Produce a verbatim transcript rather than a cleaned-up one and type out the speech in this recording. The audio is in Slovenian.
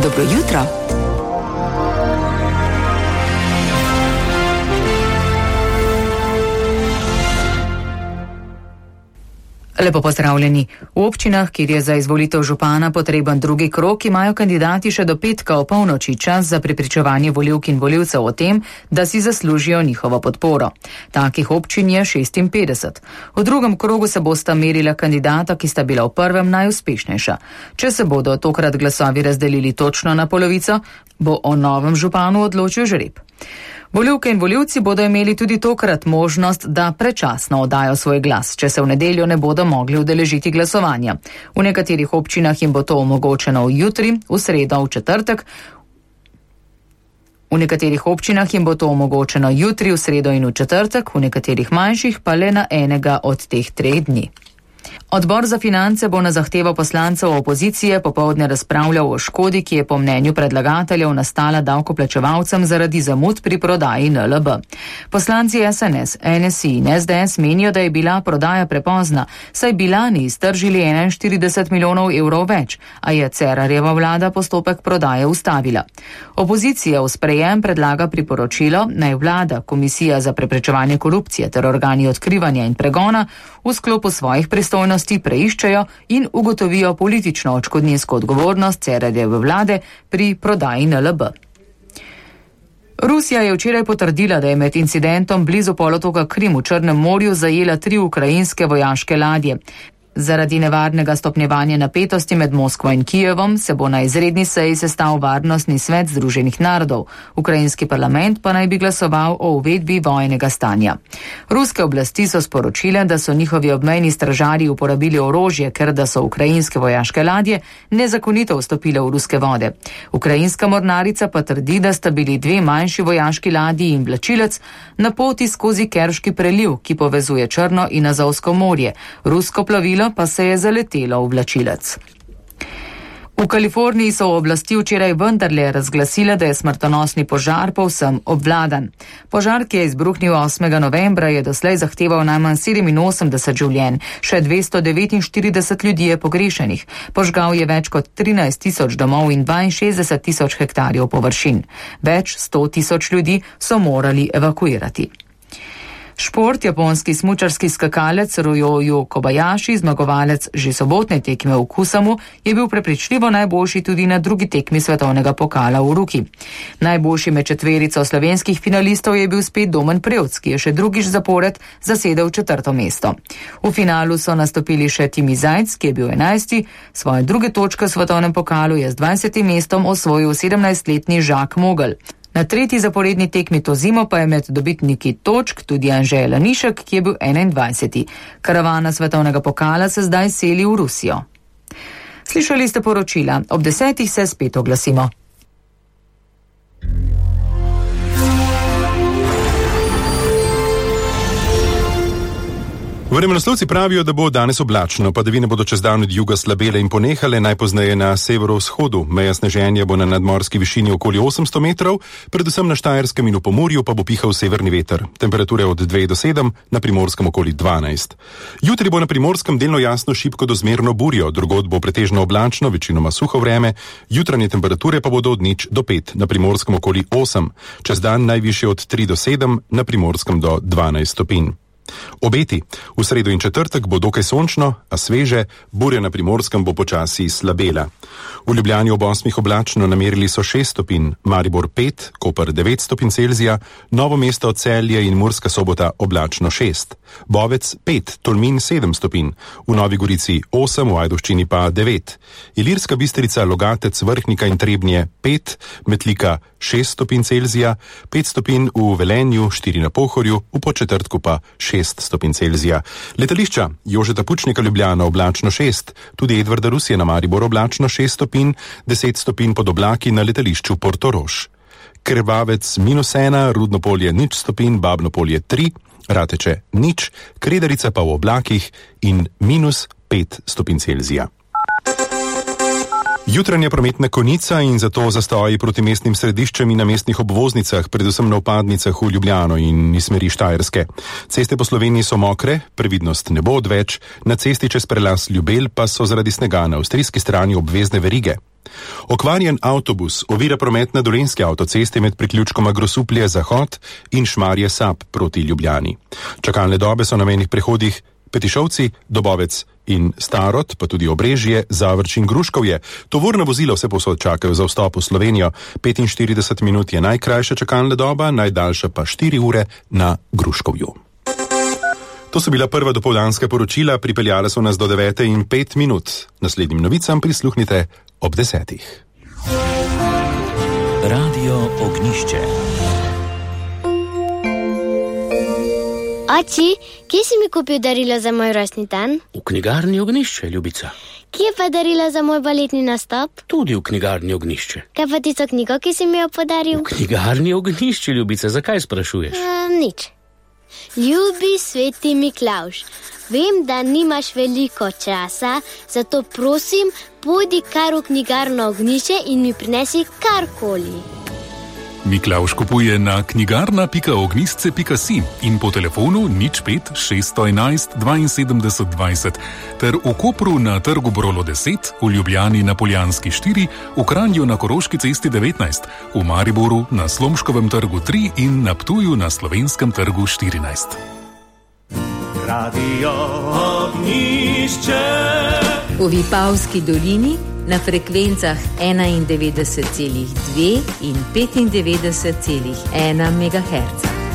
Dobro jutro. Lepo pozdravljeni. V občinah, kjer je za izvolitev župana potreben drugi krog, imajo kandidati še do petka o polnoči čas za prepričevanje volivk in volivcev o tem, da si zaslužijo njihovo podporo. Takih občin je šestinpetdeset. V drugem krogu se bosta merila kandidata, ki sta bila v prvem najuspešnejša. Če se bodo tokrat glasovi razdelili točno na polovico, bo o novem županu odločil žreb. Volivke in volivci bodo imeli tudi tokrat možnost, da predčasno oddajo svoj glas, če se v nedeljo ne bodo mogli udeležiti glasovanja. V nekaterih občinah jim bo to omogočeno v jutri, v sredo, v četrtek. V nekaterih občinah jim bo to omogočeno jutri, v sredo in v četrtek, v nekaterih manjših pa le na enega od teh treh dni. Odbor za finance bo na zahtevo poslancev opozicije popoldne razpravljal o škodi, ki je po mnenju predlagateljev nastala davkoplačevalcem zaradi zamud pri prodaji N L B. Poslanci S N S, N S I in S D S menijo, da je bila prodaja prepozna, saj bi lani iztržili enainštirideset milijonov evrov več, a je Cerarjeva vlada postopek prodaje ustavila. Opozicija v sprejem predlaga priporočilo, naj vlada, Komisija za preprečevanje korupcije ter organi odkrivanja in pregona v sklopu svojih pristojnosti preiščejo in ugotovijo politično odškodninsko odgovornost Cerarjeve vlade pri prodaji N L B. Rusija je včeraj potrdila, da je med incidentom blizu polotoka Krim v Črnem morju zajela tri ukrajinske vojaške ladje. Zaradi nevarnega stopnjevanja napetosti med Moskvo in Kijevom se bo na izredni seji sestal Varnostni svet Združenih narodov. Ukrajinski parlament pa naj bi glasoval o uvedbi vojnega stanja. Ruske oblasti so sporočile, da so njihovi obmejni stražarji uporabili orožje, ker da so ukrajinske vojaške ladje nezakonito vstopile v ruske vode. Ukrajinska mornarica pa trdi, da sta bili dve manjši vojaški ladji in vlačilec na poti skozi Kerški preliv, ki povezuje Črno in Azovsko morje. Rusko plovilo pa se je zaletelo v vlačilec. V Kaliforniji so oblasti včeraj vendarle razglasile, da je smrtonosni požar povsem obvladan. Požar, ki je izbruhnil osmega novembra, je doslej zahteval najmanj sedeminosemdeset življenj, še dvesto devetinštirideset ljudi je pogrešenih. Požgal je več kot trinajst tisoč domov in dvainšestdeset tisoč hektarjev površin. Več sto tisoč ljudi so morali evakuirati. Šport, japonski smučarski skakalec Ryoyu Kobayashi, zmagovalec že sobotne tekme v Kusamu, je bil prepričljivo najboljši tudi na drugi tekmi svetovnega pokala v Ruki. Najboljši med četverico slovenskih finalistov je bil spet Domen Prevc, ki je še drugič zapored zasedel četrto mesto. V finalu so nastopili še Timi Zajc, ki je bil enajsti, svoje druge točke v svetovnem pokalu je z dvajsetim mestom osvojil sedemnajstletni Žak Mogel. Na tretji zaporedni tekmi to zimo pa je med dobitniki točk tudi Anže Lanišek, ki je bil enaindvajseti. Karavana svetovnega pokala se zdaj seli v Rusijo. Slišali ste poročila, ob desetih se spet oglasimo. Vremenoslovci pravijo, da bo danes oblačno, padavine bodo čez dan od juga slabele in ponehale, najpozneje na severovzhodu. Meja sneženja bo na nadmorski višini okoli osemsto metrov, predvsem na Štajerskem in v Pomurju pa bo pihal severni veter. Temperature od dve do sedem, na Primorskem okoli dvanajst. Jutri bo na Primorskem delno jasno šibko do zmerno burjo, drugod bo pretežno oblačno, večinoma suho vreme, jutranje temperature pa bodo od nič do pet, na Primorskem okoli osem, čez dan najvišje od tri do sedem, na Primorskem do dvanajst stopinj. Obeti. V sredo in četrtek bo dokaj sončno, a sveže, burja na Primorskem bo počasi slabela. V Ljubljani ob osmih oblačno namerili so šest stopinj, Maribor pet, Koper devet stopinj Celzija, Novo mesto, Celje in Murska Sobota oblačno šest, Bovec pet, Tolmin sedem stopinj, v Novi Gorici osem, v Ajdovščini pa devet, Ilirska Bistrica, Logatec, Vrhnika in Trebnje pet, Metlika šest stopinj Celzija, pet stopinj v Velenju, štiri na Pohorju, v Podčetrtku pa šest stopinj Celzija. Letališča Jožeta Pučnika Ljubljana oblačno šest, tudi Edvarda Rusije na Maribor oblačno šest stopinj, deset stopinj pod oblaki na letališču Portorož. Krvavec minus ena, Rudno polje nič stopinj, Babno polje tri, Rateče nič, Kredarica pa v oblakih in minus pet stopinj Celzija. Jutranja prometna konica in zato zastoji proti mestnim središčem in na mestnih obvoznicah, predvsem na vpadnicah v Ljubljano in iz smeri Štajerske. Ceste po Sloveniji so mokre, previdnost ne bo odveč, na cesti čez prelaz Ljubelj pa so zaradi snega na avstrijski strani obvezne verige. Okvarjen avtobus ovira promet na dolenjski avtocesti med priključkoma Grosuplje Zahod in Šmarje Sap proti Ljubljani. Čakalne dobe so na mejnih prehodih Petišovci, Dobovec in Starod, pa tudi Obrežje, Zavrč in Gruškovje. Tovorna vozila vse povsod čakajo za vstop v Slovenijo. petinštirideset minut je najkrajša čakalna doba, najdaljša pa štiri ure na Gruškovju. To so bila prva dopoldanska poročila, pripeljala so nas do devete in pet minut. Naslednjim novicam prisluhnite ob desetih. Radio Ognjišče. Oči, kje si mi kupil darilo za moj rojstni dan? V knjigarni Ognjišče, ljubica. Kje pa darilo za moj baletni nastop? Tudi v knjigarni Ognjišče. Kaj pa tisto knjigo, ki si mi jo podaril? V knjigarni Ognjišče, ljubica, zakaj sprašuješ? A, nič. Ljubi sveti Miklavž, vem, da nimaš veliko časa, zato prosim, pojdi kar v knjigarno Ognjišče in mi prinesi karkoli. Miklavž kupuje na knjigarna pika ognjišče pika si in po telefonu nič pet šeststo enajst dvainsedemdeset dvajset ter v Kopru na trgu Brolo deset, v Ljubljani na Poljanski štiri, v Kranju na Koroški cesti devetnajst, v Mariboru na Slomškovem trgu tri in na Ptuju na Slovenskem trgu štirinajst. Radio Ognjišče. V Vipavski dolini na frekvencah enaindevetdeset celih dve in petindevetdeset celih ena megaherca.